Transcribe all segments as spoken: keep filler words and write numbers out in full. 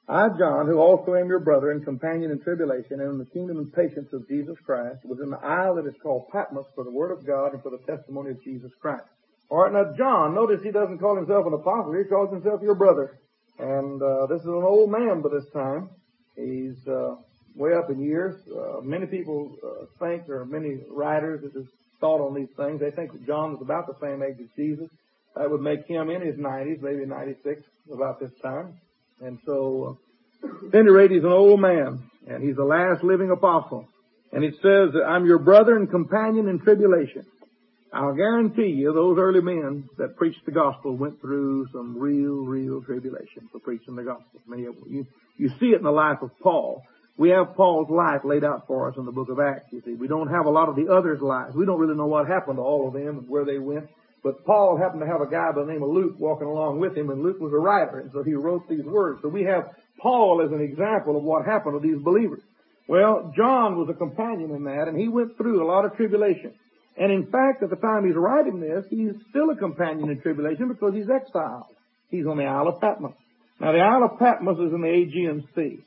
I, John, who also am your brother and companion in tribulation and in the kingdom and patience of Jesus Christ, was in the isle that is called Patmos for the word of God and for the testimony of Jesus Christ. All right, now John, notice he doesn't call himself an apostle. He calls himself your brother. And uh, this is an old man by this time. He's uh, way up in years. Uh, many people uh, think, there are many writers that have thought on these things. They think that John was about the same age as Jesus. That would make him in his nineties, maybe ninety-six, about this time. And so, uh, at any rate, he's an old man, and he's the last living apostle. And it says that I'm your brother and companion in tribulation. I'll guarantee you those early men that preached the gospel went through some real, real tribulation for preaching the gospel. Many of them. You, you see it in the life of Paul. We have Paul's life laid out for us in the book of Acts, you see. We don't have a lot of the others' lives. We don't really know what happened to all of them and where they went. But Paul happened to have a guy by the name of Luke walking along with him, and Luke was a writer, and so he wrote these words. So we have Paul as an example of what happened to these believers. Well, John was a companion in that, and he went through a lot of tribulation. And in fact, at the time he's writing this, he's still a companion in tribulation because he's exiled. He's on the Isle of Patmos. Now, the Isle of Patmos is in the Aegean Sea.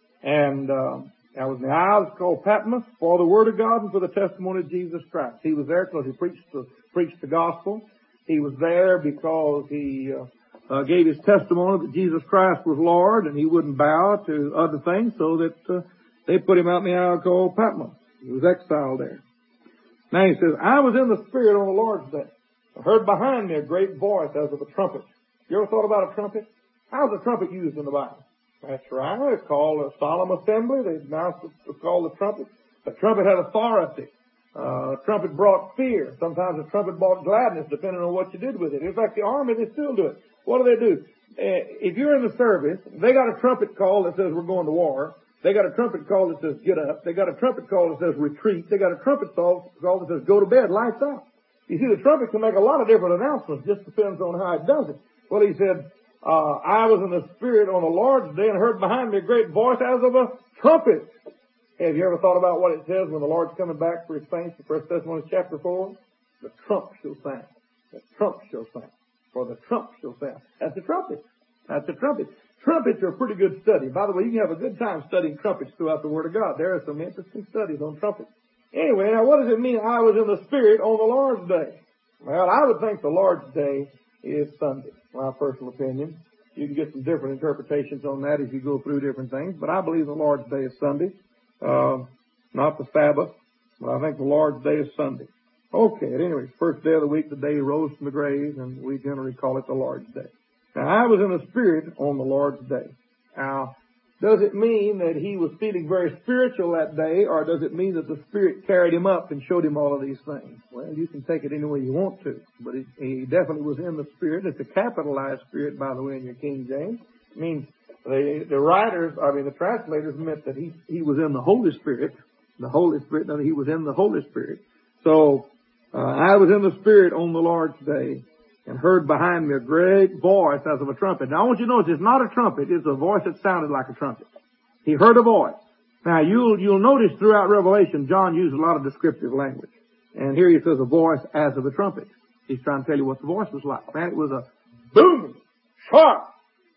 And uh, that was the isle. It's called Patmos for the Word of God and for the testimony of Jesus Christ. He was there because he preached the, preached the gospel. He was there because he uh, uh, gave his testimony that Jesus Christ was Lord and he wouldn't bow to other things, so that uh, they put him out in the isle called Patmos. He was exiled there. Now he says, I was in the Spirit on the Lord's day. I heard behind me a great voice as of a trumpet. You ever thought about a trumpet? How's a trumpet used in the Bible? That's right. It's called a solemn assembly. They announced it's called the trumpet. The trumpet had authority. Uh, a trumpet brought fear. Sometimes a trumpet brought gladness, depending on what you did with it. In fact, the army, they still do it. What do they do? Uh, if you're in the service, they got a trumpet call that says we're going to war. They got a trumpet call that says get up. They got a trumpet call that says retreat. They got a trumpet call that says go to bed, lights out. You see, the trumpet can make a lot of different announcements. Just depends on how it does it. Well, he said, uh, I was in the Spirit on the Lord's day and heard behind me a great voice as of a trumpet. Have you ever thought about what it says when the Lord's coming back for his saints in First Thessalonians chapter four? The trump shall sound. The trump shall sound. For the trump shall sound. That's the trumpet. That's the trumpet. Trumpets are a pretty good study. By the way, you can have a good time studying trumpets throughout the Word of God. There are some interesting studies on trumpets. Anyway, now what does it mean I was in the Spirit on the Lord's day? Well, I would think the Lord's day is Sunday, my personal opinion. You can get some different interpretations on that as you go through different things, but I believe the Lord's day is Sunday. Uh, not the Sabbath, but I think the Lord's day is Sunday. Okay, at any rate, first day of the week, the day he rose from the grave, and we generally call it the Lord's day. Now, I was in the Spirit on the Lord's day. Now, does it mean that he was feeling very spiritual that day, or does it mean that the Spirit carried him up and showed him all of these things? Well, you can take it any way you want to, but it, he definitely was in the Spirit. It's a capitalized Spirit, by the way, in your King James. It means the, the writers, I mean, the translators meant that he, he was in the Holy Spirit. The Holy Spirit, no, he was in the Holy Spirit. So, uh, I was in the Spirit on the Lord's day and heard behind me a great voice as of a trumpet. Now, I want you to notice it's not a trumpet. It's a voice that sounded like a trumpet. He heard a voice. Now, you'll, you'll notice throughout Revelation, John used a lot of descriptive language. And here he says a voice as of a trumpet. He's trying to tell you what the voice was like. Man, it was a booming, sharp,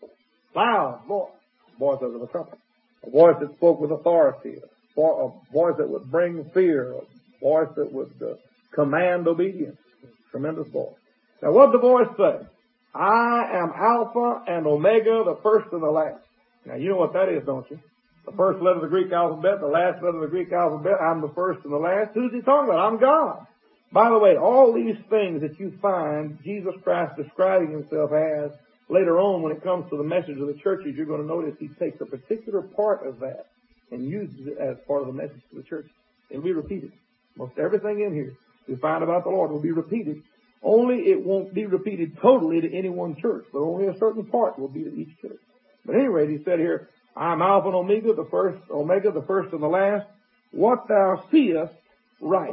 loud voice. A voice as of a trumpet. A voice that spoke with authority. A voice that would bring fear. A voice that would uh, command obedience. Tremendous voice. Now, what did the voice say? I am Alpha and Omega, the first and the last. Now, you know what that is, don't you? The first letter of the Greek alphabet, the last letter of the Greek alphabet. I'm the first and the last. Who's he talking about? I'm God. By the way, all these things that you find Jesus Christ describing himself as, later on when it comes to the message of the churches, you're going to notice he takes a particular part of that and uses it as part of the message to the church. It'll be repeated. Most everything in here we find about the Lord will be repeated. Only it won't be repeated totally to any one church, but only a certain part will be to each church. But at any rate, he said here, I'm Alpha and Omega, the first, Omega, the first and the last. What thou seest, write.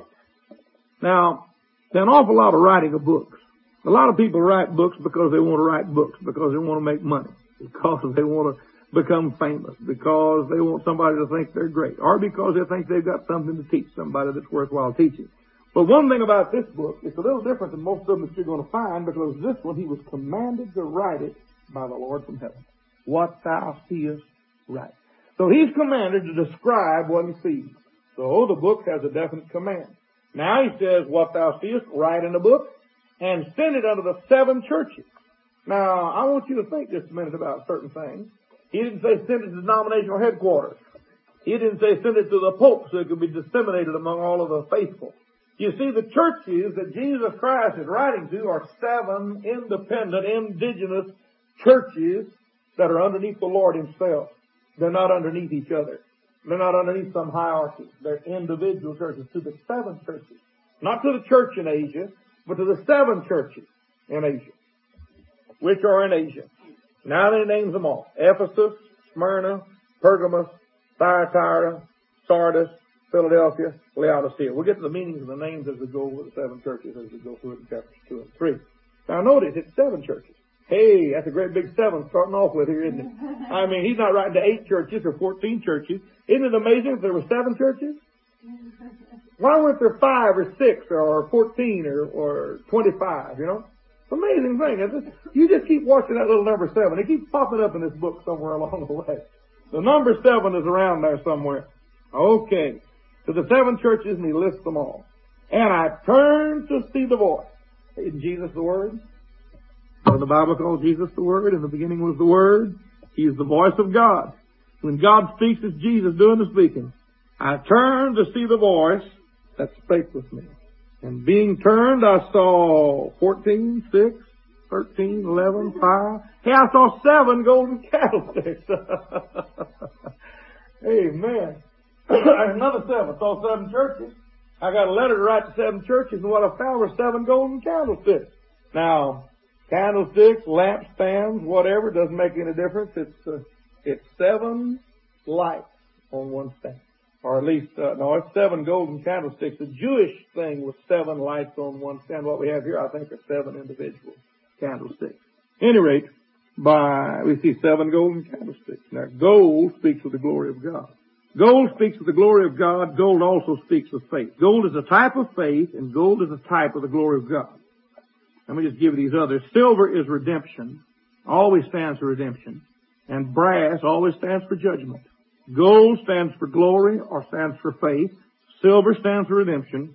Now, there's an awful lot of writing of books. A lot of people write books because they want to write books, because they want to make money, because they want to become famous, because they want somebody to think they're great, or because they think they've got something to teach somebody that's worthwhile teaching. But one thing about this book, it's a little different than most of them that you're going to find, because this one, he was commanded to write it by the Lord from heaven. What thou seest, Right. So he's commanded to describe what he sees. So the book has a definite command. Now he says, what thou seest, write in the book, and send it unto the seven churches. Now, I want you to think just a minute about certain things. He didn't say send it to denominational headquarters. He didn't say send it to the Pope so it could be disseminated among all of the faithful. You see, the churches that Jesus Christ is writing to are seven independent, indigenous churches that are underneath the Lord himself. They're not underneath each other. They're not underneath some hierarchy. They're individual churches, to the seven churches. Not to the church in Asia, but to the seven churches in Asia, which are in Asia. Now he names them all. Ephesus, Smyrna, Pergamos, Thyatira, Sardis, Philadelphia, Laodicea. We'll get to the meanings of the names as we go over the seven churches as we go through it in chapters two and three. Now notice, it's seven churches. Hey, that's a great big seven starting off with here, isn't it? I mean, he's not writing to eight churches or fourteen churches. Isn't it amazing if there were seven churches? Why weren't there five or six or fourteen or, or twenty-five, you know? It's an amazing thing, isn't it? You just keep watching that little number seven. It keeps popping up in this book somewhere along the way. The number seven is around there somewhere. Okay. To the seven churches, and he lists them all. And I turned to see the voice. Isn't Jesus the Word? Doesn't the Bible call Jesus the Word? In the beginning was the Word. He is the voice of God. When God speaks, it's Jesus doing the speaking. I turned to see the voice that spake with me. And being turned, I saw fourteen, six, thirteen, eleven, five. Hey, I saw seven golden candlesticks. Amen. Another seven. I saw seven churches. I got a letter to write to seven churches, and what I found were seven golden candlesticks. Now, candlesticks, lampstands, whatever, doesn't make any difference. It's uh, it's seven lights on one stand. Or at least, uh, no, it's seven golden candlesticks. The Jewish thing was seven lights on one stand. What we have here, I think, are seven individual candlesticks. At any rate, by, we see seven golden candlesticks. Now, gold speaks of the glory of God. Gold speaks of the glory of God. Gold also speaks of faith. Gold is a type of faith, and gold is a type of the glory of God. Let me just give you these others. Silver is redemption. Always stands for redemption. And brass always stands for judgment. Gold stands for glory or stands for faith. Silver stands for redemption.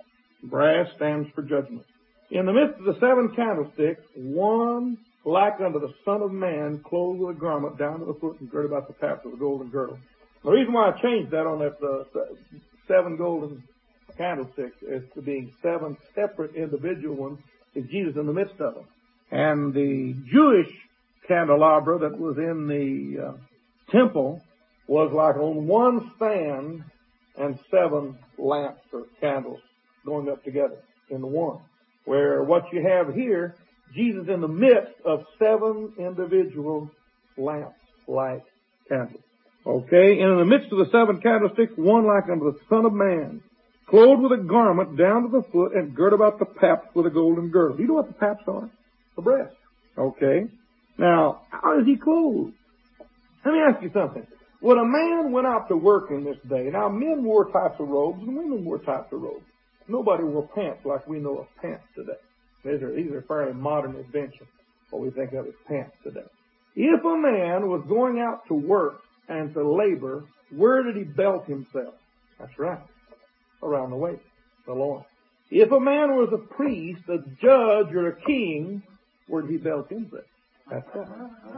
Brass stands for judgment. In the midst of the seven candlesticks, one like unto the Son of Man, clothed with a garment down to the foot and girded about the paps with a golden girdle. The reason why I changed that on that uh, seven golden candlesticks as to being seven separate individual ones is Jesus in the midst of them. And the Jewish candelabra that was in the uh, temple was like on one stand and seven lamps or candles going up together in the one. Where what you have here, Jesus in the midst of seven individual lamps, light, candles. Okay, and in the midst of the seven candlesticks, one like unto the Son of Man, clothed with a garment down to the foot and girt about the paps with a golden girdle. Do you know what the paps are? The breast. Okay. Now, how is he clothed? Let me ask you something. When a man went out to work in this day, now men wore types of robes and women wore types of robes. Nobody wore pants like we know of pants today. These are, these are fairly modern inventions, what we think of as pants today. If a man was going out to work and to labor, where did he belt himself? That's right. Around the waist, the loin. If a man was a priest, a judge, or a king, where did he belt himself? That's right.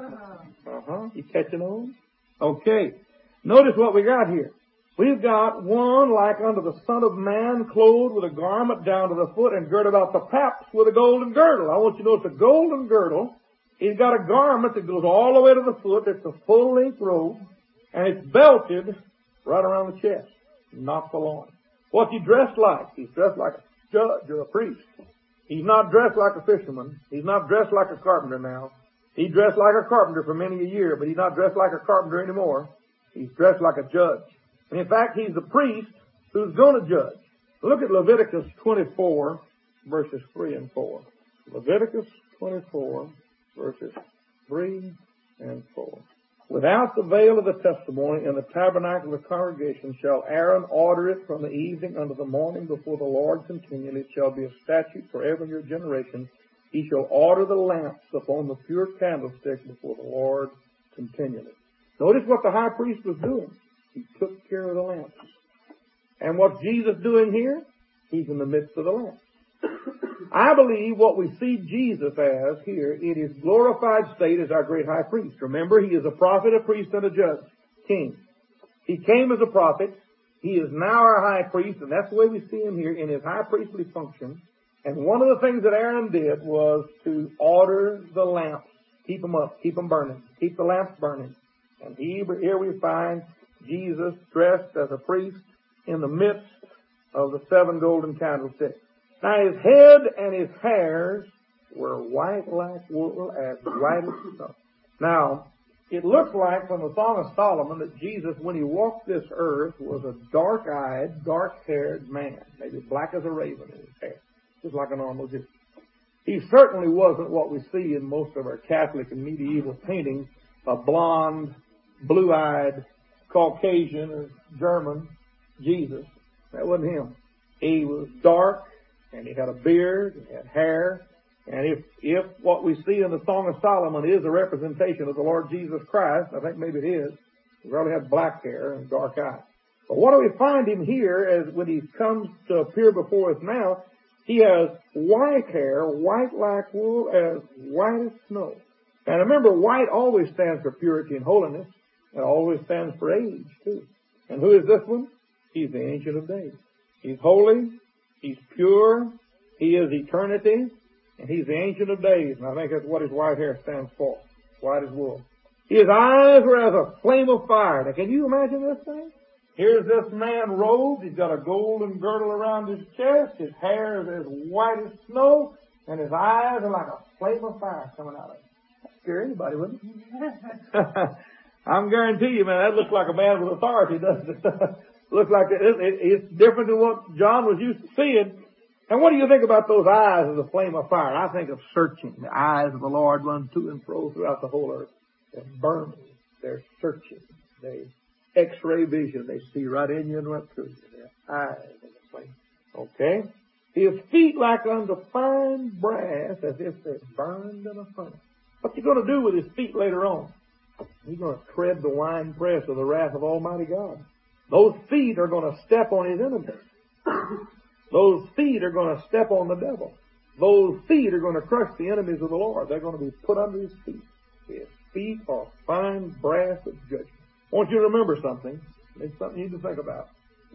Uh-huh. You catching on? Okay. Notice what we got here. We've got one like unto the Son of Man, clothed with a garment down to the foot and girt about the paps with a golden girdle. I want you to know it's a golden girdle. He's got a garment that goes all the way to the foot. It's a full-length robe. And it's belted right around the chest, not the loin. What's he dressed like? He's dressed like a judge or a priest. He's not dressed like a fisherman. He's not dressed like a carpenter now. He dressed like a carpenter for many a year, but he's not dressed like a carpenter anymore. He's dressed like a judge. And in fact, he's a priest who's going to judge. Look at Leviticus twenty-four, verses three and four. Leviticus twenty-four, verses three and four. Without the veil of the testimony in the tabernacle of the congregation shall Aaron order it from the evening unto the morning before the Lord continually. It shall be a statute forever in your generation. He shall order the lamps upon the pure candlestick before the Lord continually. Notice what the high priest was doing. He took care of the lamps. And what's Jesus doing here? He's in the midst of the lamps. I believe what we see Jesus as here, in his glorified state as our great high priest. Remember, he is a prophet, a priest, and a judge, king. He came as a prophet. He is now our high priest, and that's the way we see him here in his high priestly function. And one of the things that Aaron did was to order the lamps. Keep them up, keep them burning, keep the lamps burning. And he, here we find Jesus dressed as a priest in the midst of the seven golden candlesticks. Now his head and his hairs were white like wool, as white as snow. Now, it looks like from the Song of Solomon that Jesus, when he walked this earth, was a dark-eyed, dark-haired man, maybe black as a raven in his hair, just like a normal Jew. He certainly wasn't what we see in most of our Catholic and medieval paintings, a blonde, blue-eyed, Caucasian or German Jesus. That wasn't him. He was dark, and he had a beard, and he had hair. And if, if what we see in the Song of Solomon is a representation of the Lord Jesus Christ, I think maybe it is, he probably had black hair and dark eyes. But what do we find him here as when he comes to appear before us now? He has white hair, white like wool, as white as snow. And remember, white always stands for purity and holiness. It always stands for age, too. And who is this one? He's the Ancient of Days. He's holy. He's pure. He is eternity. And he's the Ancient of Days. And I think that's what his white hair stands for. White as wool. His eyes were as a flame of fire. Now, can you imagine this thing? Here's this man robed. He's got a golden girdle around his chest. His hair is as white as snow. And his eyes are like a flame of fire coming out of him. That'd scare anybody, wouldn't it? I'm guarantee you, man, that looks like a man with authority, doesn't it? Looks like it, it, it's different than what John was used to seeing. And what do you think about those eyes as a flame of fire? I think of searching. The eyes of the Lord run to and fro throughout the whole earth. They're burning. They're searching. They X-ray vision. They see right in you and right through you. Their eyes in the flame. Okay? His feet like unto fine brass, as if they're burned in a furnace. What's he going to do with his feet later on? He's going to tread the winepress of the wrath of Almighty God. Those feet are going to step on his enemies. Those feet are going to step on the devil. Those feet are going to crush the enemies of the Lord. They're going to be put under his feet. His feet are fine brass of judgment. I want you to remember something. It's something you need to think about.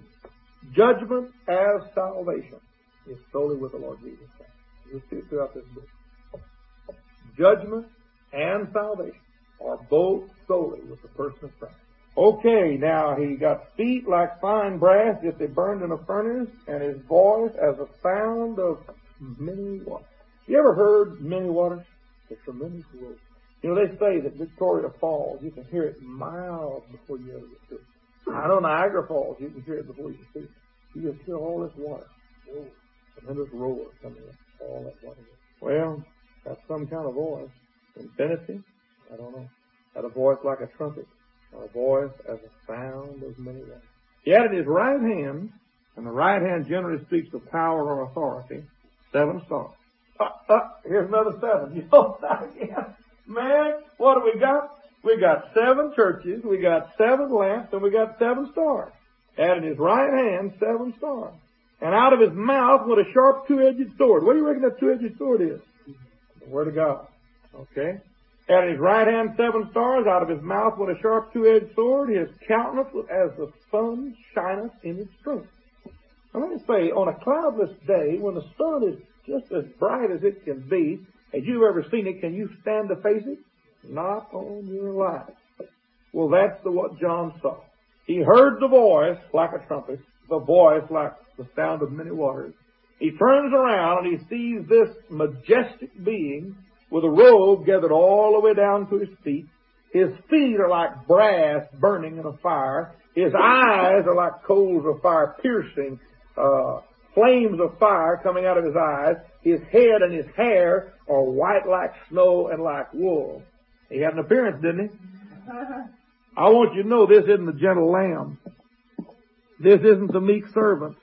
Judgment as salvation is solely with the Lord Jesus Christ. You'll see it throughout this book. Judgment and salvation are both solely with the person of Christ. Okay, now he got feet like fine brass if they burned in a furnace, and his voice as a sound of many waters. You ever heard many waters? It's tremendous roar. You know, they say that Victoria Falls, you can hear it miles before you ever get to it. I know Niagara Falls, you can hear it before you see it. You just hear all this water. Oh, tremendous roar coming in. All that water. Well, that's some kind of voice. Infinity? I don't know. Had a voice like a trumpet. A voice as a sound of many waters. He had in his right hand, and the right hand generally speaks of power or authority, seven stars. Uh, uh, here's another seven. You know that again? Man, what do we got? We got seven churches, we got seven lamps, and we got seven stars. Had in his right hand seven stars. And out of his mouth went a sharp two-edged sword. What do you reckon that two-edged sword is? The Word of God. Okay? At his right hand seven stars, out of his mouth went a sharp two-edged sword. His countenance was as the sun shineth in its strength. Now let me say, on a cloudless day, when the sun is just as bright as it can be, as you've ever seen it, can you stand to face it? Not on your life. Well, that's the, what John saw. He heard the voice like a trumpet, the voice like the sound of many waters. He turns around and he sees this majestic being with a robe gathered all the way down to his feet. His feet are like brass burning in a fire. His eyes are like coals of fire, piercing, uh, flames of fire coming out of his eyes. His head and his hair are white like snow and like wool. He had an appearance, didn't he? I want you to know this isn't the gentle lamb. This isn't the meek servant.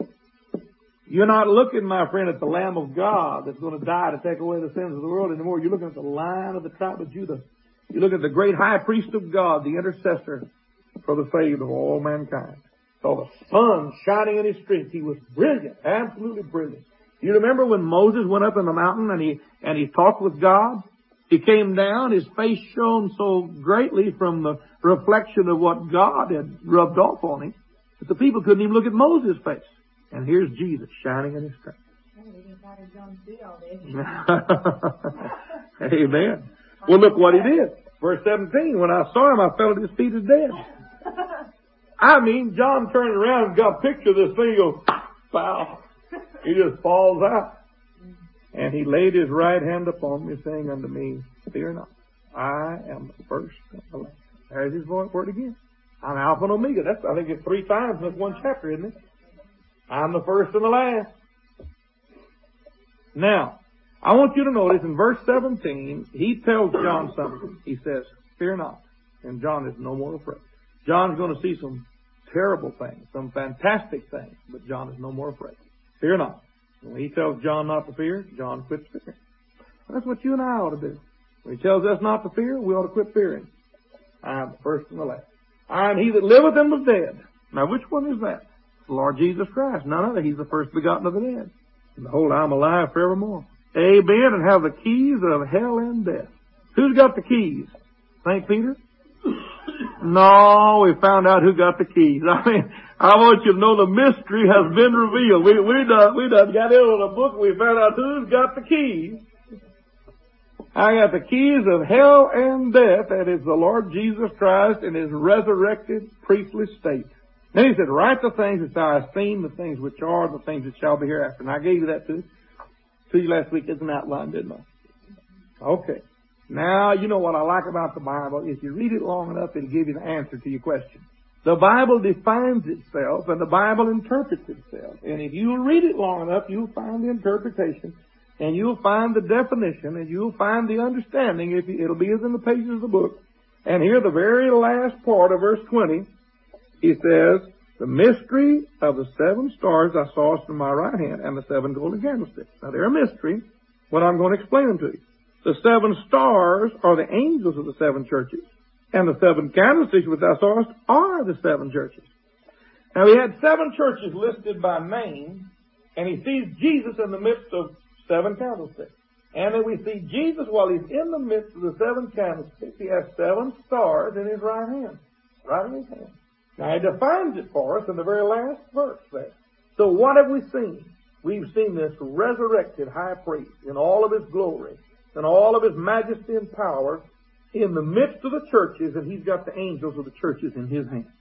You're not looking, my friend, at the Lamb of God that's going to die to take away the sins of the world anymore. You're looking at the Lion of the tribe of Judah. You look at the great high priest of God, the intercessor for the saved of all mankind. Saw the sun shining in his strength. He was brilliant, absolutely brilliant. You remember when Moses went up in the mountain and he, and he talked with God? He came down, his face shone so greatly from the reflection of what God had rubbed off on him that the people couldn't even look at Moses' face. And here's Jesus shining in his strength. Amen. Well, look what he did. Verse seventeen, when I saw him, I fell at his feet as dead. I mean, John turned around and got a picture of this thing. He goes, wow. He just falls out. And he laid his right hand upon me, saying unto me, fear not. I am the first and the last. There's his word again. I'm Alpha and Omega. That's, I think it's three times in this one chapter, isn't it? I'm the first and the last. Now, I want you to notice in verse seventeen, he tells John something. He says, fear not. And John is no more afraid. John's going to see some terrible things, some fantastic things, but John is no more afraid. Fear not. When he tells John not to fear, John quits fearing. That's what you and I ought to do. When he tells us not to fear, we ought to quit fearing. I am the first and the last. I am he that liveth and was dead. Now, which one is that? The Lord Jesus Christ. None other. He's the first begotten of the dead. And behold, I am alive forevermore. Amen. And have the keys of hell and death. Who's got the keys? Saint Peter? No, we found out who got the keys. I mean, I want you to know the mystery has been revealed. We, we done, we done got in on a book. We found out who's got the keys. I got the keys of hell and death. That is the Lord Jesus Christ in his resurrected priestly state. Then he said, write the things which thou hast seen, the things which are, the things that shall be hereafter. And I gave you that too, to you last week as an outline, didn't I? Okay. Now, you know what I like about the Bible. If you read it long enough, it'll give you the answer to your question. The Bible defines itself, and the Bible interprets itself. And if you read it long enough, you'll find the interpretation, and you'll find the definition, and you'll find the understanding. If you, it'll be as in the pages of the book. And here, the very last part of verse twenty, he says, the mystery of the seven stars I saw to my right hand, and the seven golden candlesticks. Now, they're a mystery, but I'm going to explain them to you. The seven stars are the angels of the seven churches, and the seven candlesticks which thou sawest are the seven churches. Now, he had seven churches listed by name, and he sees Jesus in the midst of seven candlesticks. And then we see Jesus, while he's in the midst of the seven candlesticks, he has seven stars in his right hand. Right in his hand. Now, he defines it for us in the very last verse there. So what have we seen? We've seen this resurrected high priest in all of his glory, and all of his majesty and power in the midst of the churches, and he's got the angels of the churches in his hand.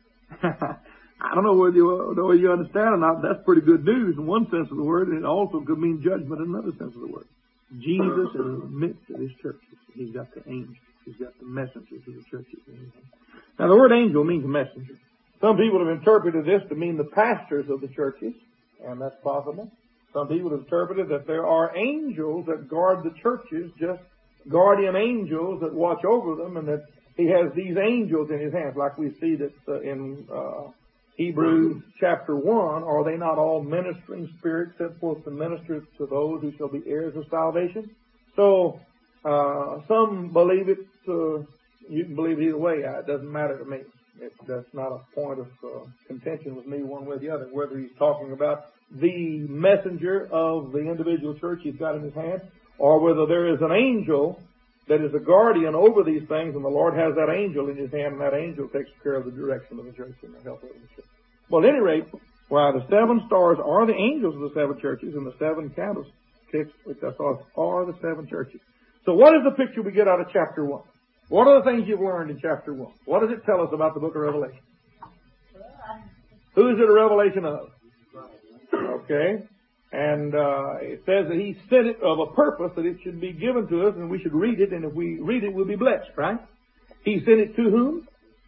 I don't know whether you know whether you understand or not. That's pretty good news in one sense of the word, and it also could mean judgment in another sense of the word. Jesus is in the midst of his churches. He's got the angels. He's got the messengers of the churches in his hand. Now, the word angel means messenger. Some people have interpreted this to mean the pastors of the churches, and that's possible. Some people have interpreted that there are angels that guard the churches, just guardian angels that watch over them, and that he has these angels in his hands, like we see that uh, in uh, Hebrews chapter one. Are they not all ministering spirits set forth to minister to those who shall be heirs of salvation? So uh, some believe it. Uh, you can believe it either way. It doesn't matter to me. It, that's not a point of uh, contention with me one way or the other, whether he's talking about the messenger of the individual church he's got in his hand, or whether there is an angel that is a guardian over these things, and the Lord has that angel in his hand, and that angel takes care of the direction of the church and the help of the church. Well, at any rate, while the seven stars are the angels of the seven churches, and the seven candlesticks, which I saw, are the seven churches. So what is the picture we get out of chapter one? What are the things you've learned in chapter one? What does it tell us about the book of Revelation? Who is it a revelation of? Okay. And uh, it says that he sent it of a purpose, that it should be given to us, and we should read it, and if we read it, we'll be blessed, right? He sent it to whom?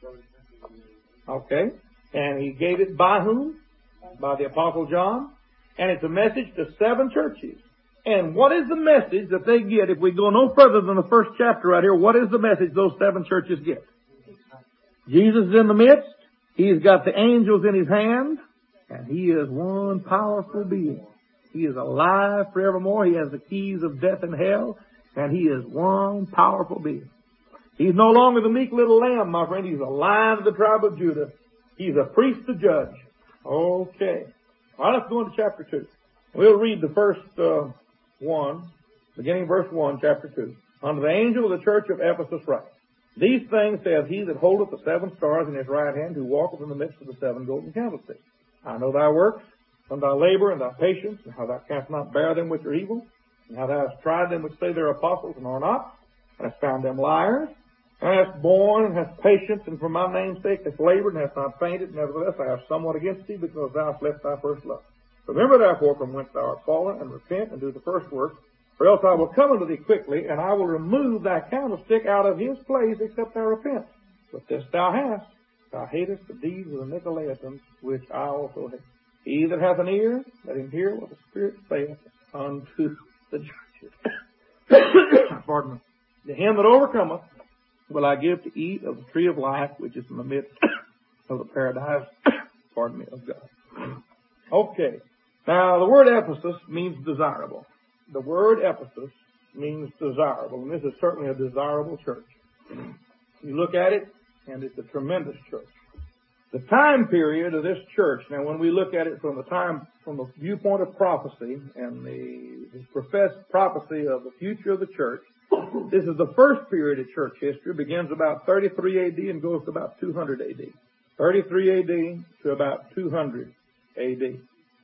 Okay. And he gave it by whom? By the Apostle John. And it's a message to seven churches. And what is the message that they get? If we go no further than the first chapter right here, what is the message those seven churches get? Jesus is in the midst. He's got the angels in his hand. And he is one powerful being. He is alive forevermore. He has the keys of death and hell. And he is one powerful being. He's no longer the meek little lamb, my friend. He's a lion of the tribe of Judah. He's a priest to judge. Okay. All right, let's go into chapter two. We'll read the first uh, one, beginning verse one, chapter two. Unto the angel of the church of Ephesus write, These things saith he that holdeth the seven stars in his right hand, who walketh in the midst of the seven golden candlesticks. I know thy works, and thy labor, and thy patience, and how thou canst not bear them which are evil, and how thou hast tried them which say they're apostles and are not, and hast found them liars, and hast borne, and hast patience, and for my name's sake hast labored, and hast not fainted. Nevertheless, I have somewhat against thee, because thou hast left thy first love. Remember therefore from whence thou art fallen, and repent, and do the first work, or else I will come unto thee quickly, and I will remove thy candlestick out of his place, except thou repent. But this thou hast, thou hatest the deeds of the Nicolaitans, which I also hate. He that hath an ear, let him hear what the Spirit saith unto the churches. Pardon me. To him that overcometh will I give to eat of the tree of life, which is in the midst of the paradise, pardon me, of God. Okay. Now, the word Ephesus means desirable. The word Ephesus means desirable, and this is certainly a desirable church. You look at it, and it's a tremendous church. The time period of this church, now when we look at it from the time, from the viewpoint of prophecy and the, the professed prophecy of the future of the church, this is the first period of church history. Begins about thirty-three A D and goes to about two hundred A D. thirty-three A D to about two hundred A D.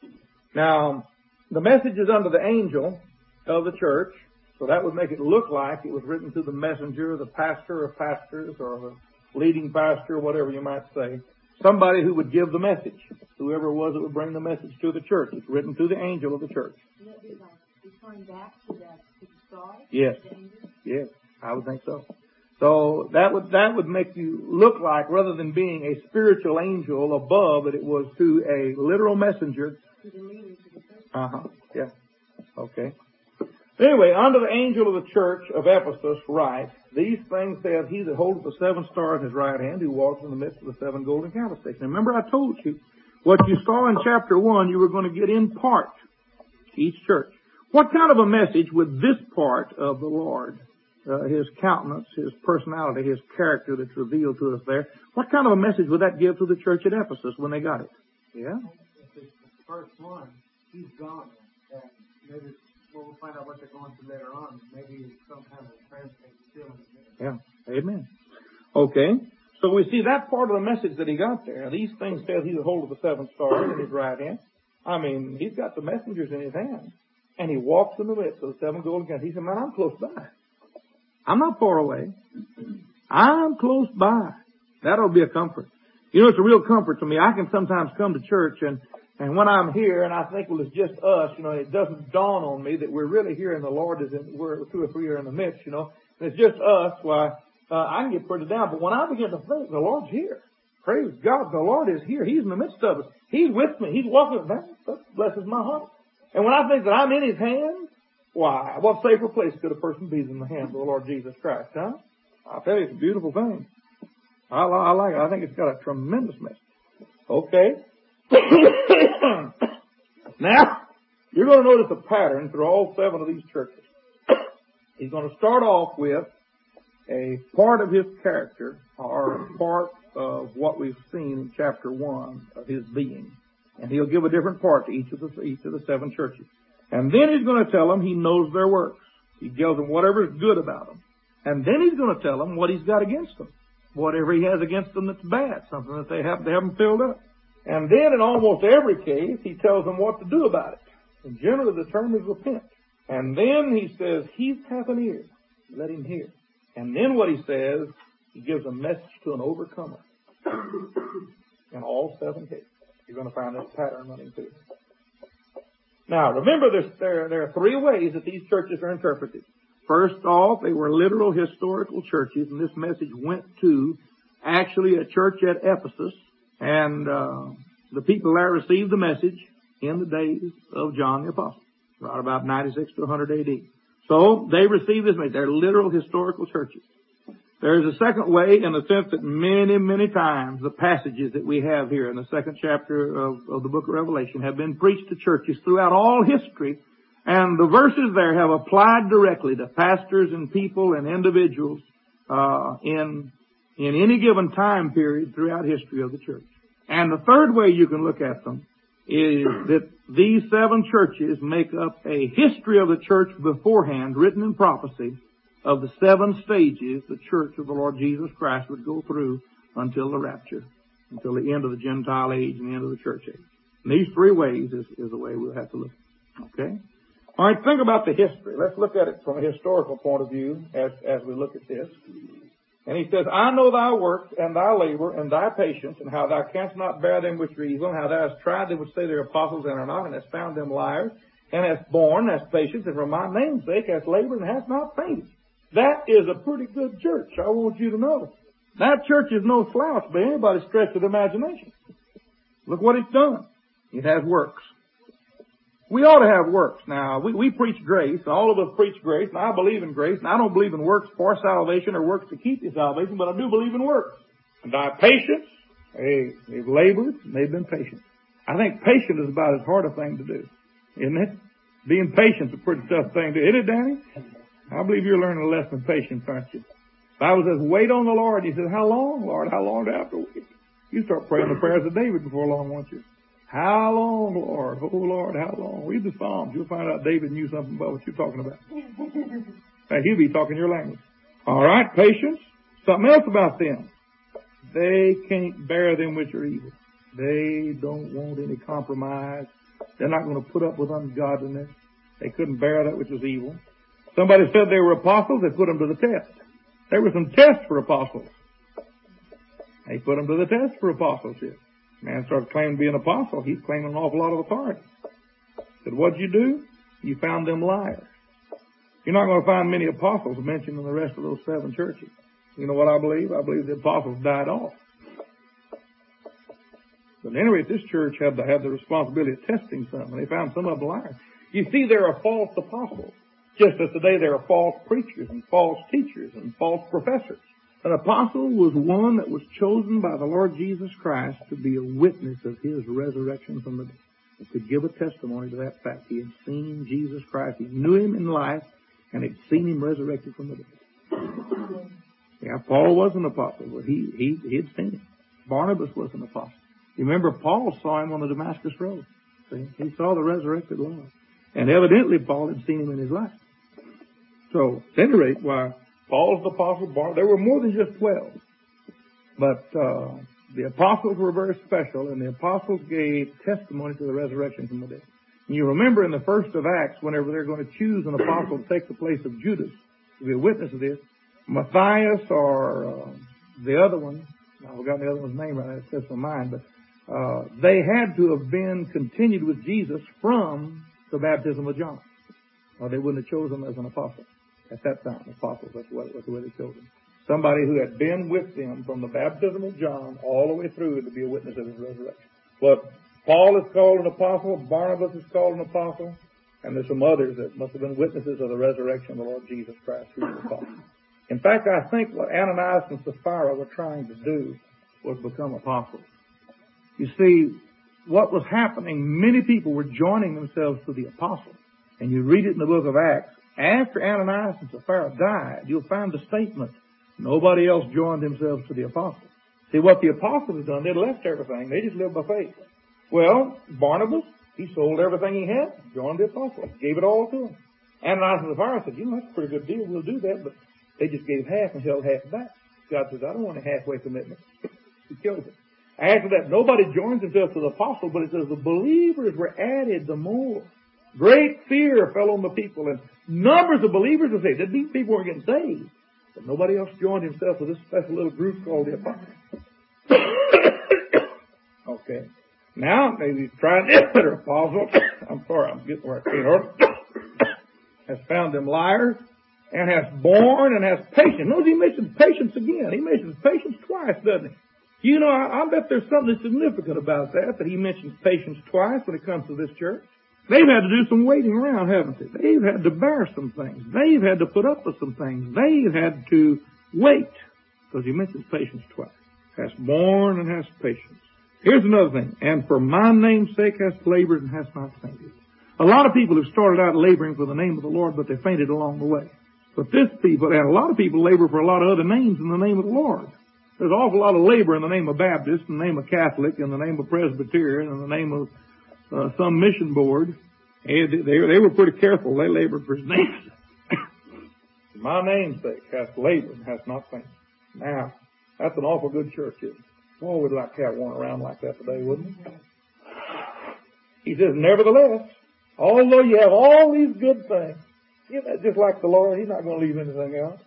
Now, the message is unto the angel of the church, so that would make it look like it was written to the messenger, the pastor of pastors, or the leading pastor, whatever you might say. Somebody who would give the message. Whoever it was that would bring the message to the church. It's written to the angel of the church. Referring back to that to the star? Yes. Yes, I would think so. So that would that would make you look like, rather than being a spiritual angel above, that it was to a literal messenger. To the leader, to the church. Uh-huh. Yeah. Okay. Anyway, unto the angel of the church of Ephesus write, These things saith he that holdeth the seven stars in his right hand, who walks in the midst of the seven golden candlesticks. Now remember I told you, what you saw in chapter one, you were going to get in part to each church. What kind of a message would this part of the Lord, uh, His countenance, His personality, His character that's revealed to us there, what kind of a message would that give to the church at Ephesus when they got it? Yeah? If it's the first one, he's gone. And maybe we'll find out what they're going through later on. Maybe it's some kind of translation still in the middle. Yeah. Amen. Okay. So we see that part of the message that he got there. These things says he that holdeth the seven stars in his right hand. I mean, he's got the messengers in his hand. And he walks in the midst of the seven golden candlesticks. He said, man, I'm close by. I'm not far away. I'm close by. That'll be a comfort. You know, it's a real comfort to me. I can sometimes come to church and, and when I'm here and I think, well, it's just us, you know, it doesn't dawn on me that we're really here and the Lord is in, we're two or three are in the midst, you know, and it's just us. Why, uh, I can get pretty down. But when I begin to think, the Lord's here. Praise God, the Lord is here. He's in the midst of us. He's with me. He's walking. That, that blesses my heart. And when I think that I'm in His hands, why, what safer place could a person be than the hands of the Lord Jesus Christ, huh? I'll tell you, it's a beautiful thing. I, I like it. I think it's got a tremendous message. Okay. Now, you're going to notice a pattern through all seven of these churches. He's going to start off with a part of his character, or part of what we've seen in chapter one of his being. And he'll give a different part to each of the each of the seven churches. And then he's going to tell them he knows their works. He tells them whatever is good about them. And then he's going to tell them what he's got against them. Whatever he has against them that's bad, something that they have, they haven't filled up. And then in almost every case, he tells them what to do about it. And generally the term is repent. And then he says, he hath an ear, let him hear. And then what he says, he gives a message to an overcomer. In all seven cases. You're going to find this pattern running through. Now, remember, there's, there, there are three ways that these churches are interpreted. First off, they were literal historical churches, and this message went to actually a church at Ephesus, and uh, the people there received the message in the days of John the Apostle, right about ninety-six to one hundred A D. So they received this message. They're literal historical churches. There is a second way in the sense that many, many times the passages that we have here in the second chapter of, of the book of Revelation have been preached to churches throughout all history, and the verses there have applied directly to pastors and people and individuals uh, in, in any given time period throughout history of the church. And the third way you can look at them is that these seven churches make up a history of the church beforehand, written in prophecy, of the seven stages the church of the Lord Jesus Christ would go through until the rapture, until the end of the Gentile age and the end of the church age. And these three ways is, is the way we'll have to look. Okay? All right, think about the history. Let's look at it from a historical point of view as, as we look at this. And he says, I know thy works and thy labor and thy patience, and how thou canst not bear them which are evil, and how thou hast tried them which say they are apostles and are not, and hast found them liars, and hast borne, and hast patience, and for my name's sake hast labored and hast not fainted. That is a pretty good church, I want you to know. That church is no slouch by anybody's stretch of the imagination. Look what it's done. It has works. We ought to have works. Now, we, we preach grace. All of us preach grace, and I believe in grace, and I don't believe in works for salvation or works to keep your salvation, but I do believe in works. And thy patience, hey, they've labored, and they've been patient. I think patient is about as hard a thing to do, isn't it? Being patient is a pretty tough thing to do. Isn't it, Danny? I believe you're learning a lesson of patience, aren't you? The Bible says, wait on the Lord. He says, how long, Lord? How long do I have to wait? You start praying the prayers of David before long, won't you? How long, Lord? Oh, Lord, how long? Read the Psalms. You'll find out David knew something about what you're talking about. Now, he'll be talking your language. All right, patience. Something else about them. They can't bear them which are evil. They don't want any compromise. They're not going to put up with ungodliness. They couldn't bear that which was evil. Somebody said they were apostles. They put them to the test. There were some tests for apostles. They put them to the test for apostleship. Man started claiming to be an apostle. He's claiming an awful lot of authority. Said, what'd you do? You found them liars. You're not going to find many apostles mentioned in the rest of those seven churches. You know what I believe? I believe the apostles died off. But at any rate, this church had to have the responsibility of testing some, and they found some of them liars. You see, there are false apostles. Just as today there are false preachers and false teachers and false professors. An apostle was one that was chosen by the Lord Jesus Christ to be a witness of His resurrection from the dead. He could give a testimony to that fact. He had seen Jesus Christ. He knew Him in life, and had seen Him resurrected from the dead. Yeah, Paul was an apostle, but he, he, he had seen Him. Barnabas was an apostle. You remember Paul saw Him on the Damascus Road. See? He saw the resurrected Lord. And evidently Paul had seen Him in his life. So, at any rate, why, Paul's the apostle, Barnabas, there were more than just twelve. But uh, the apostles were very special, and the apostles gave testimony to the resurrection from the dead. And you remember in the first of Acts, whenever they're going to choose an apostle to take the place of Judas, to be a witness of this, Matthias or uh, the other one, I've forgotten the other one's name right now, it says my mind, but uh, they had to have been continued with Jesus from the baptism of John, or they wouldn't have chosen him as an apostle. At that time, apostles, that's, what, that's the way they chose him. Somebody who had been with them from the baptism of John all the way through to be a witness of his resurrection. But Paul is called an apostle, Barnabas is called an apostle, and there's some others that must have been witnesses of the resurrection of the Lord Jesus Christ who were apostles. In fact, I think what Ananias and Sapphira were trying to do was become apostles. You see, what was happening, many people were joining themselves to the apostles. And you read it in the book of Acts. After Ananias and Sapphira died, you'll find the statement, nobody else joined themselves to the apostles. See, what the apostles had done, they'd left everything. They just lived by faith. Well, Barnabas, he sold everything he had, joined the apostles, gave it all to them. Ananias and Sapphira said, you know, that's a pretty good deal, we'll do that, but they just gave half and held half back. God says, I don't want a halfway commitment. He killed it. After that, nobody joins himself to the apostle, but it says the believers were added the more. Great fear fell on the people, and numbers of believers were saved. That means people weren't getting saved. But nobody else joined himself to this special little group called the apostles. Okay. Now, maybe trying this better apostle. I'm sorry, I'm getting where I can't. Has found them liars, and has borne and has patience. Notice he mentions patience again. He mentions patience twice, doesn't he? You know, I, I bet there's something significant about that, that he mentions patience twice when it comes to this church. They've had to do some waiting around, haven't they? They've had to bear some things. They've had to put up with some things. They've had to wait, because he mentions patience twice. Has borne and has patience. Here's another thing. And for my name's sake has labored and has not fainted. A lot of people have started out laboring for the name of the Lord, but they fainted along the way. But this people, and a lot of people labor for a lot of other names in the name of the Lord. There's an awful lot of labor in the name of Baptist, in the name of Catholic, in the name of Presbyterian, in the name of uh, some mission board. And they, they were pretty careful. They labored for his name. My namesake hath labored and hath not fainted. Now, that's an awful good church, isn't it? Oh, we'd like to have one around like that today, wouldn't we? He says, nevertheless, although you have all these good things, you know, just like the Lord, He's not going to leave anything out.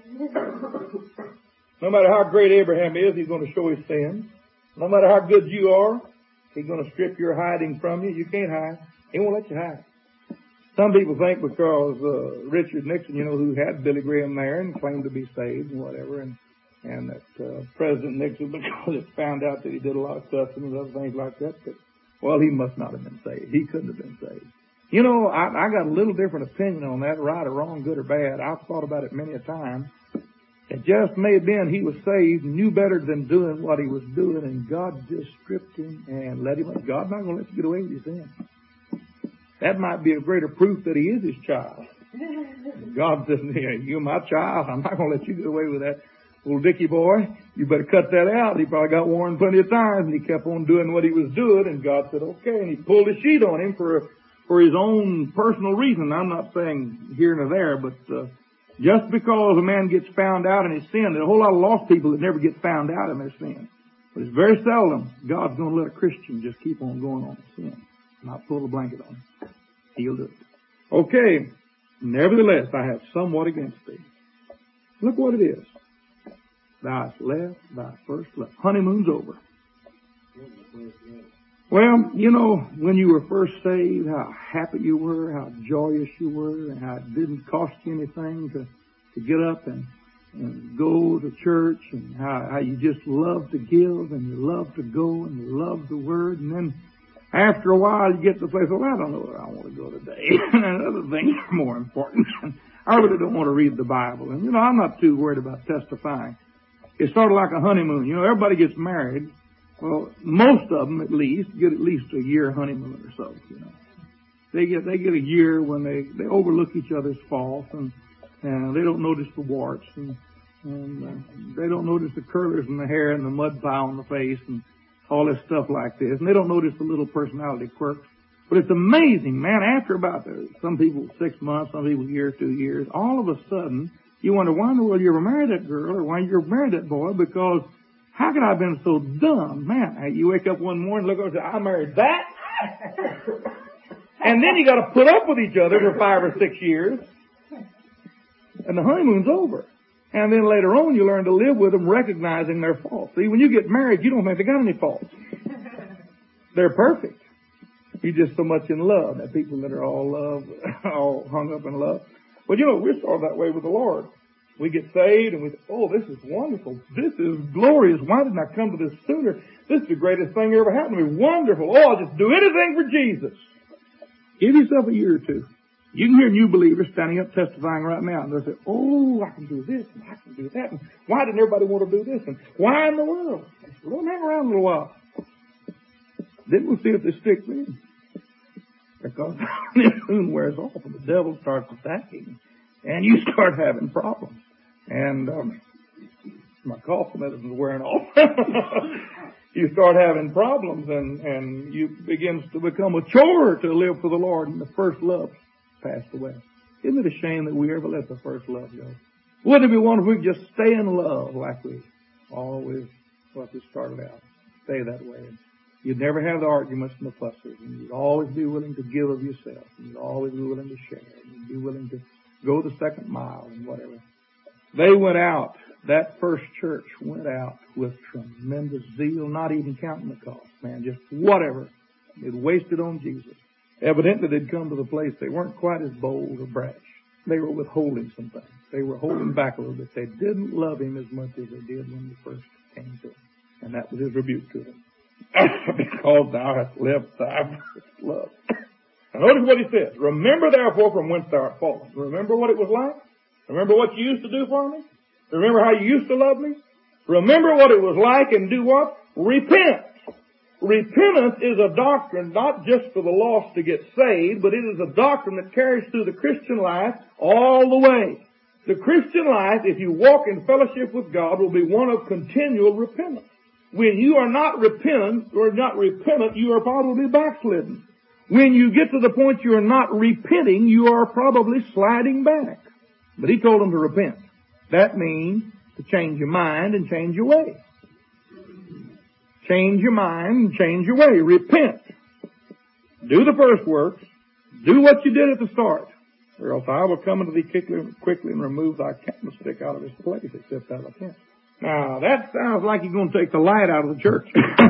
No matter how great Abraham is, He's going to show his sins. No matter how good you are, He's going to strip your hiding from you. You can't hide. He won't let you hide. Some people think because uh, Richard Nixon, you know, who had Billy Graham there and claimed to be saved and whatever, and and that uh, President Nixon, because it found out that he did a lot of stuff and other things like that, that, well, he must not have been saved. He couldn't have been saved. You know, I, I got a little different opinion on that, right or wrong, good or bad. I've thought about it many a time. It just may have been he was saved, knew better than doing what he was doing, and God just stripped him and let him. God's not going to let you get away with your sin. That might be a greater proof that he is his child. God says, yeah, you're my child. I'm not going to let you get away with that. Little Dickie boy, you better cut that out. He probably got warned plenty of times, and he kept on doing what he was doing, and God said, okay, and he pulled his sheet on him for for his own personal reason. I'm not saying here nor there, but uh, just because a man gets found out in his sin, there's a whole lot of lost people that never get found out in their sin. But it's very seldom God's going to let a Christian just keep on going on in sin, not pull a blanket on him. He'll do it. Okay, nevertheless, I have somewhat against thee. Look what it is. Thou hast left thy first love. Honeymoon's over. Well, you know, when you were first saved, how happy you were, how joyous you were, and how it didn't cost you anything to, to get up and, and go to church, and how, how you just loved to give, and you loved to go, and you loved the Word, and then after a while you get to the place, well, I don't know where I want to go today. And other things are more important. I really don't want to read the Bible. And, you know, I'm not too worried about testifying. It's sort of like a honeymoon. You know, everybody gets married. Well, most of them, at least, get at least a year honeymoon or so, you know. They get, they get a year when they, they overlook each other's faults, and, and they don't notice the warts, and, and uh, they don't notice the curlers in the hair and the mud pile on the face and all this stuff like this. And they don't notice the little personality quirks. But it's amazing, man, after about, uh, some people six months, some people a year, two years, all of a sudden, you wonder why in the world you ever married that girl or why you ever married that boy, because how could I have been so dumb? Man, you wake up one morning, look over and say, I married that? And then you got to put up with each other for five or six years. And the honeymoon's over. And then later on you learn to live with them, recognizing their faults. See, when you get married, you don't think they got any faults. They're perfect. You're just so much in love. That people that are all love, all hung up in love. But you know, we're sort of that way with the Lord. We get saved and we say, oh, this is wonderful. This is glorious. Why didn't I come to this sooner? This is the greatest thing that ever happened to me. Wonderful. Oh, I'll just do anything for Jesus. Give yourself a year or two. You can hear new believers standing up testifying right now. And they'll say, oh, I can do this and I can do that. And why didn't everybody want to do this? And why in the world? We'll hang around a little while. Then we'll see if they stick with him. Because it soon wears off and the devil starts attacking. And you start having problems. And um, my cough medicine is wearing off. You start having problems, and, and you begins to become a chore to live for the Lord, and the first love passed away. Isn't it a shame that we ever let the first love go? Wouldn't it be wonderful if we could just stay in love like we always, like we started out? Stay that way. You'd never have the arguments and the fusses, and you'd always be willing to give of yourself, and you'd always be willing to share, and you'd be willing to go the second mile and whatever. They went out, that first church went out with tremendous zeal, not even counting the cost, man, just whatever. They'd wasted on Jesus. Evidently they'd come to the place they weren't quite as bold or brash. They were withholding some things. They were holding back a little bit. They didn't love him as much as they did when they first came to him. And that was his rebuke to them. Because thou hast left thy first love. Now notice what he says. Remember therefore from whence thou art fallen. Remember what it was like? Remember what you used to do for me? Remember how you used to love me? Remember what it was like and do what? Repent. Repentance is a doctrine not just for the lost to get saved, but it is a doctrine that carries through the Christian life all the way. The Christian life, if you walk in fellowship with God, will be one of continual repentance. When you are not repentant, or not repentant, you are probably backslidden. When you get to the point you are not repenting, you are probably sliding back. But he told them to repent. That means to change your mind and change your way. Change your mind and change your way. Repent. Do the first works. Do what you did at the start. Or else I will come unto thee quickly, quickly and remove thy candlestick out of his place, except thou repent. Now, that sounds like you're going to take the light out of the church.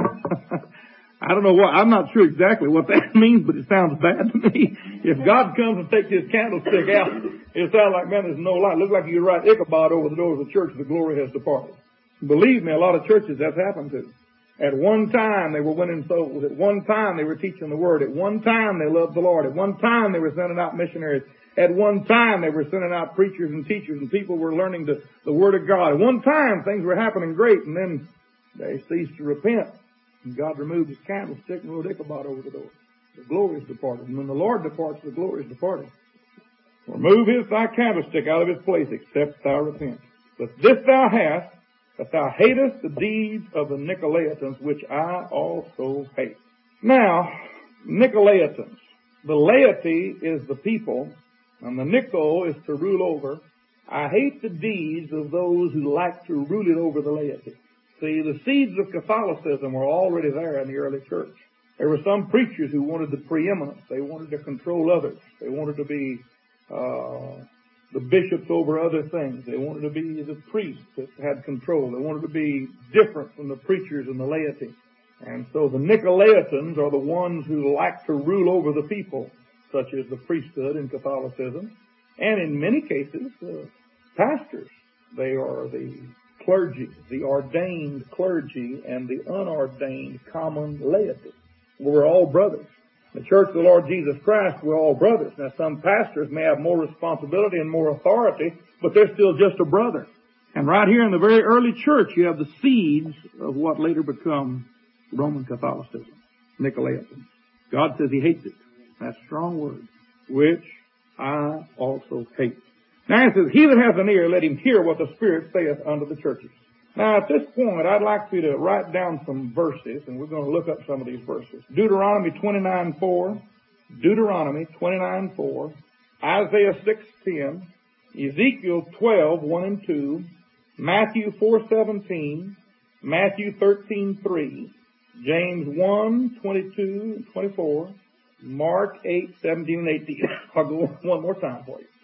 I don't know what, I'm not sure exactly what that means, but it sounds bad to me. If God comes and takes his candlestick out, it sounds like, man, there's no light. It looks like you could write Ichabod over the door of the church, the glory has departed. Believe me, a lot of churches that's happened to. At one time they were winning souls. At one time they were teaching the Word. At one time they loved the Lord. At one time they were sending out missionaries. At one time they were sending out preachers and teachers and people were learning the, the Word of God. At one time things were happening great, and then they ceased to repent. And God removed his candlestick and wrote Ichabod over the door. The glory is departed. And when the Lord departs, the glory is departed. Remove his thy candlestick out of his place, except thou repent. But this thou hast, that thou hatest the deeds of the Nicolaitans, which I also hate. Now, Nicolaitans. The laity is the people, and the Nico is to rule over. I hate the deeds of those who like to rule it over the laity. See, the seeds of Catholicism were already there in the early church. There were some preachers who wanted the preeminence. They wanted to control others. They wanted to be uh, the bishops over other things. They wanted to be the priests that had control. They wanted to be different from the preachers and the laity. And so the Nicolaitans are the ones who like to rule over the people, such as the priesthood in Catholicism. And in many cases, uh, pastors. They are the clergy, the ordained clergy, and the unordained common laity. We're all brothers. The Church of the Lord Jesus Christ, we're all brothers. Now, some pastors may have more responsibility and more authority, but they're still just a brother. And right here in the very early church, you have the seeds of what later become Roman Catholicism, Nicolaitans. God says he hates it. That's a strong word. Which I also hate. Now it says, he that hath an ear, let him hear what the Spirit saith unto the churches. Now at this point, I'd like for you to write down some verses, and we're going to look up some of these verses. Deuteronomy twenty-nine four, Deuteronomy twenty-nine four, Isaiah six ten, Ezekiel twelve one and two, Matthew four seventeen, Matthew thirteen three, James one twenty-two and twenty-four, Mark eight seventeen and eighteen. I'll go one more time for you.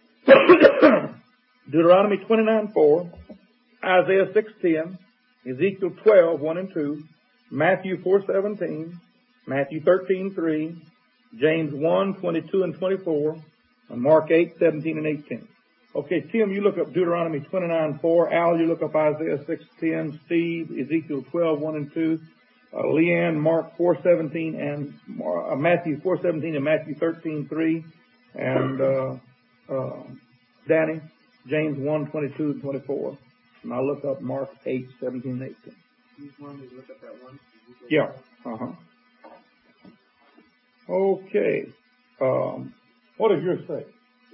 Deuteronomy twenty-nine four, Isaiah six ten, Ezekiel twelve one and two, Matthew four seventeen, Matthew thirteen three, James one twenty-two and twenty-four, and Mark eight seventeen and eighteen. Okay, Tim, you look up Deuteronomy twenty-nine four. Al, you look up Isaiah six ten. Steve, Ezekiel twelve one and two. Uh, Leanne, Mark four seventeen and uh, Matthew four seventeen and Matthew thirteen three. And uh, uh, Danny, James one twenty-two and twenty-four. And I'll look up Mark eight seventeen and eighteen. You just wanted me to look at that one? Yeah. Uh-huh. Okay. Um, what does yours say?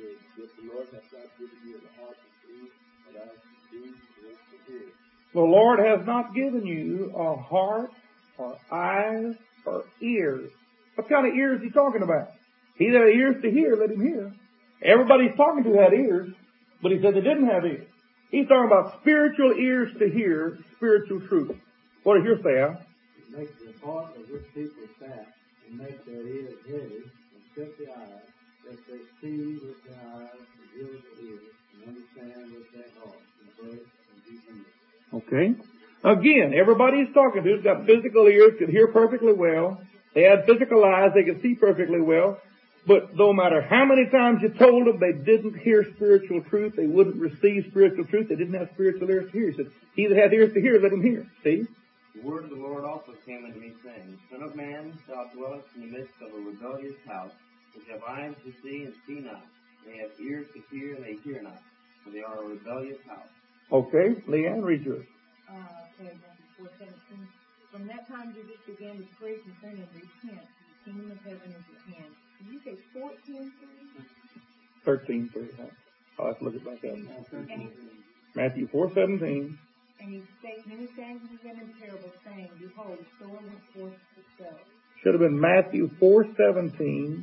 The Lord has not given you a heart or eyes or ears. What kind of ears is he talking about? He that has ears to hear, let him hear. Everybody he's talking to had ears, but he said they didn't have ears. He's talking about spiritual ears to hear spiritual truth. What does yours say, Al? It makes the heart of this people fat and makes their ears heavy and shut the eyes, that they see with their eyes and hear with their ears and understand with their heart and birth and be healed. Okay. Again, everybody he's talking to has got physical ears, could hear perfectly well. They had physical eyes, they could see perfectly well. But no matter how many times you told them they didn't hear spiritual truth, they wouldn't receive spiritual truth, they didn't have spiritual ears to hear. He said, he that hath ears to hear, let him hear. See? The word of the Lord also came unto me, saying, Son of man, thou dwellest in the midst of a rebellious house, which have eyes to see and see not. They have ears to hear and they hear not, for they are a rebellious house. Okay, Leanne, read yours. Uh, okay, four seventeen. From that time Jesus began to pray concerning repent, the kingdom of heaven is at hand. Did you say fourteen three? thirteen three. Oh, let's look at back up. And he, Matthew four seventeen. and he spake many things to them in parables, saying, Behold, the sower went forth to sow. Should have been Matthew four seventeen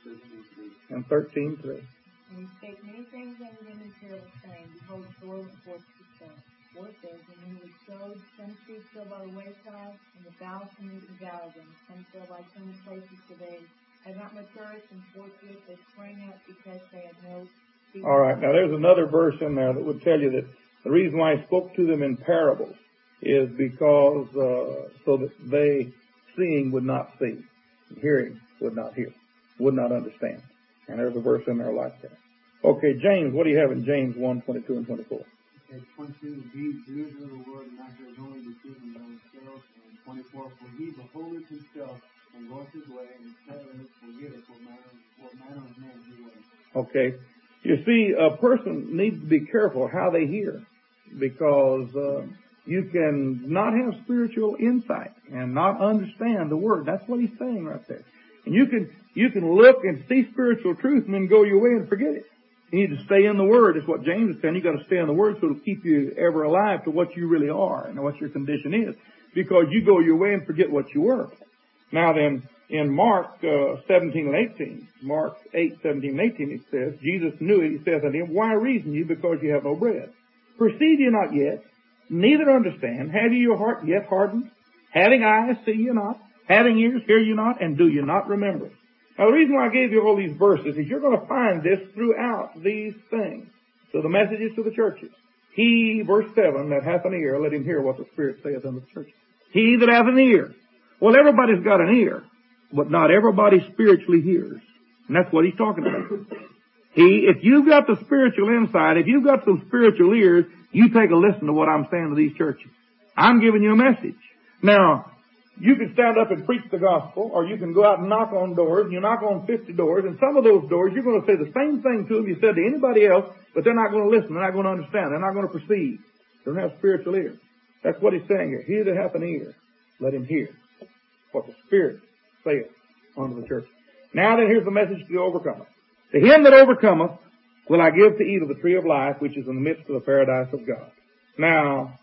and thirteen three. And he spake many things unto them in parables, saying, Behold, the sower went forth to sow. For it says, And when he was sowed, some seed fell by the wayside, and the fowls came and devoured them. Some fell by stony places, so they had not much earth, and forthwith they sprang up because they had no seed. All right. Now there's another verse in there that would tell you that the reason why he spoke to them in parables is because uh, so that they, seeing, would not see, hearing would not hear, would not understand. And there's a verse in there like that. Okay, James, what do you have in James one twenty-two and twenty-four? Okay, twenty-two, be doers of the word, not hearers only, deceiving themselves. And twenty-four, for he beholdeth himself and goeth his way, and suddenly forgetteth what manner, what manner of man he was. Okay. You see, a person needs to be careful how they hear, because uh, you can not have spiritual insight and not understand the word. That's what he's saying right there. And you can you can look and see spiritual truth and then go your way and forget it. You need to stay in the word. It's what James is saying. You've got to stay in the word so it'll keep you ever alive to what you really are and what your condition is, because you go your way and forget what you were. Now then, in Mark uh, seventeen and eighteen, Mark eight, seventeen and eighteen, it says, Jesus knew it. He says unto him, Why reason you, because you have no bread? Perceive you not yet, neither understand. Have you your heart yet hardened? Having eyes, see you not. Having ears, hear you not. And do you not remember? Now the reason why I gave you all these verses is you're going to find this throughout these things. So the messages to the churches. He, verse seven, that hath an ear, let him hear what the Spirit saith unto the churches. He that hath an ear. Well, everybody's got an ear, but not everybody spiritually hears. And that's what he's talking about. He, if you've got the spiritual insight, if you've got some spiritual ears, you take a listen to what I'm saying to these churches. I'm giving you a message. Now, you can stand up and preach the gospel, or you can go out and knock on doors, and you knock on fifty doors, and some of those doors you're going to say the same thing to them you said to anybody else, but they're not going to listen, they're not going to understand, they're not going to perceive. They don't have spiritual ears. That's what he's saying here. He that hath an ear, let him hear what the Spirit saith unto the church. Now then, here's the message to the overcomer. To him that overcometh will I give to eat of the tree of life, which is in the midst of the paradise of God. Now,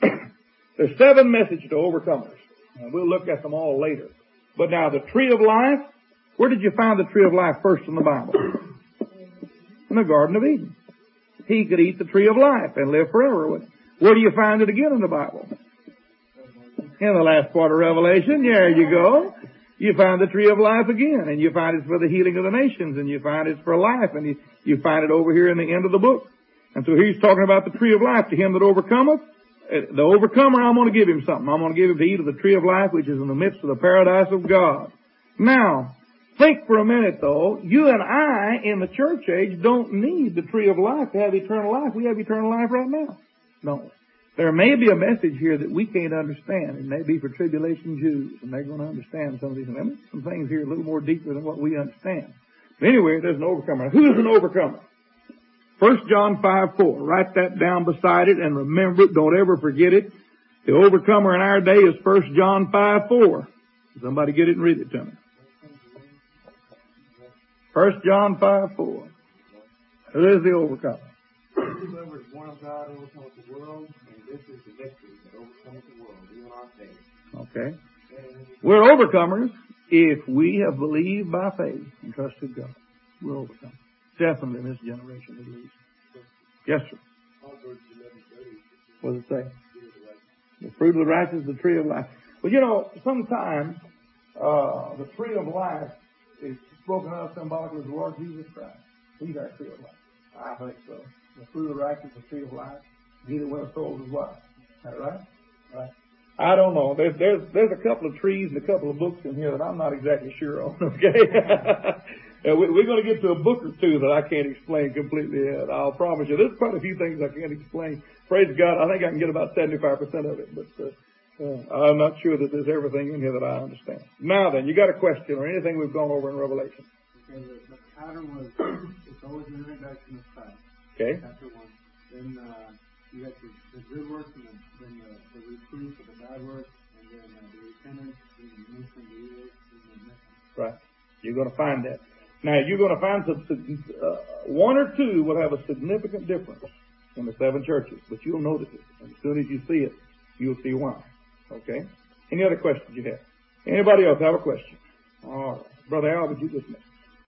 there's seven messages to overcomers. And we'll look at them all later. But now, the tree of life, where did you find the tree of life first in the Bible? In the Garden of Eden. He could eat the tree of life and live forever with it. Where do you find it again in the Bible? In the last part of Revelation. There you go. You find the tree of life again, and you find it's for the healing of the nations, and you find it's for life, and you, you find it over here in the end of the book. And so he's talking about the tree of life. To him that overcometh, the overcomer, I'm going to give him something. I'm going to give him to eat of the tree of life, which is in the midst of the paradise of God. Now, think for a minute, though. You and I, in the church age, don't need the tree of life to have eternal life. We have eternal life right now. No. There may be a message here that we can't understand. It may be for tribulation Jews, and they're going to understand some of these things. Some things here a little more deeper than what we understand. But anyway, there's an overcomer. Who is an overcomer? First John five four. Write that down beside it and remember it. Don't ever forget it. The overcomer in our day is First John five four. Somebody get it and read it to me. First John five four. Who is the overcomer? Whoever is born of God overcometh the world, and this is the victory that overcometh the world, even our faith. Okay. We're overcomers if we have believed by faith and trusted God. We're overcomers. Definitely in this generation, at least. Yes, sir. What does it say? The fruit of the righteous is the tree of life. Well, you know, sometimes uh, the tree of life is spoken of symbolically as the Lord Jesus Christ. He's our tree of life. I think so. The fruit of the righteous is the tree of life. He that winneth souls is what? Is that right? Right. I don't know. There's there's there's a couple of trees and a couple of books in here that I'm not exactly sure on. Okay. we, we're going to get to a book or two that I can't explain completely yet. I'll promise you. There's quite a few things I can't explain. Praise God. I think I can get about seventy-five percent of it, but uh, uh, I'm not sure that there's everything in here that I understand. Now then, you got a question or anything we've gone over in Revelation? Okay, the, the pattern was it's always an introduction of Christ. Okay. Chapter one. Then uh, you got the, the good works, and the, then the, the reproof of the bad works, and then uh, the repentance, and the mission of the evil, and the mission. Right. You're going to find that. Now, you're going to find some, uh, one or two will have a significant difference in the seven churches, but you'll notice it. And as soon as you see it, you'll see why. Okay? Any other questions you have? Anybody else have a question? All right. Brother Al, would you dismiss?